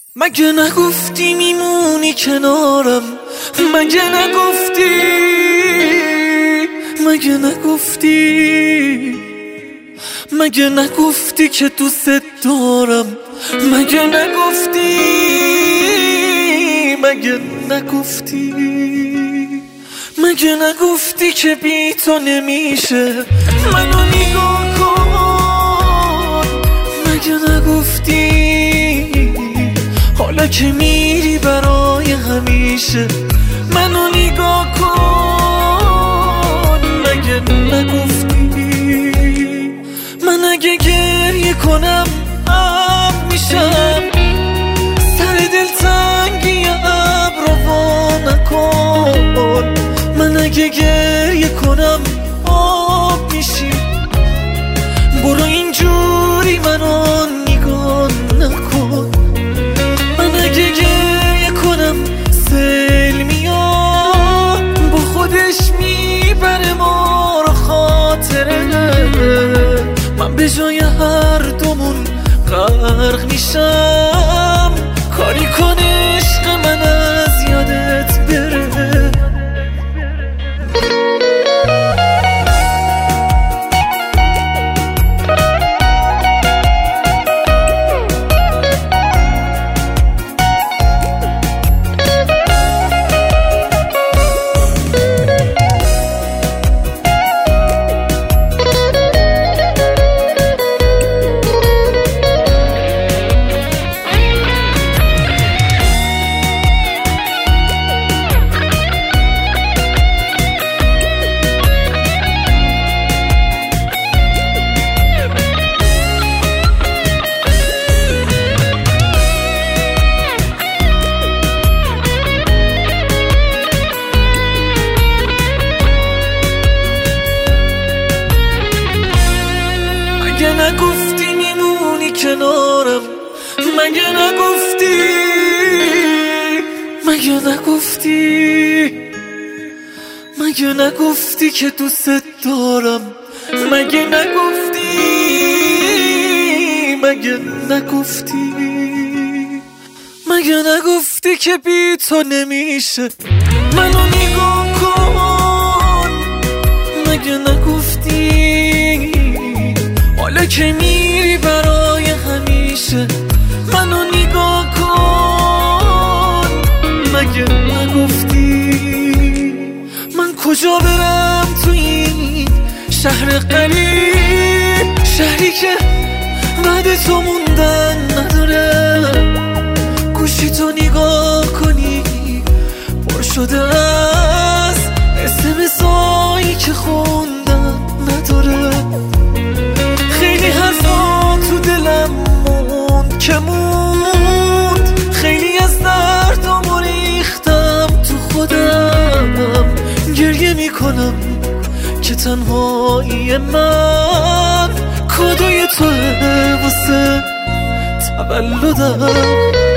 مگه نگفتی میمونی کنارم؟ مگه نگفتی؟ مگه نگفتی؟ مگه نگفتی که دوست دارم؟ مگه نگفتی؟ مگه نگفتی؟ مگه نگفتی که بی تو نمیشه؟ منو نگاه کن. مگه نگفتی حالا که میری برای همیشه؟ منو نگاه کن. مگه نگفتی من اگه گریه کنم اب میشم؟ سر دلتنگی ابر وا نکن. من اگه گریه کنم آب میشی. برو اینجوری منو نگاه نکن. من اگه گریه کنم سیل میاد با خودش میبره ما رو خاطره. من به جای هر دومون غرق میشم. کاری کن عشق من از یادت بره. مگه نگفتی میمونی کنارم؟ مگه نگفتی؟ مگه نگفتی؟ مگه نگفتی که دوست دارم؟ مگه نگفتی؟ مگه نگفتی؟ مگه نگفتی که بی تو نمیشه؟ منو نگاه کن. مگه نگفتی حالا که میری برای همیشه؟ منو نگاه کن. مگه نگفتی من کجا برم تو این شهر غریب؟ شهری که بعد تو موندن نداره. گوشی تو نگاه کنی پر شده از اسمسایی که خوندن نداره. خیلی حرفا تو دلم موند که موند. خیلی از دردامو ریختم تو خودم. گریه میکنم که تنهایی من کادوی توه واسه تولدم.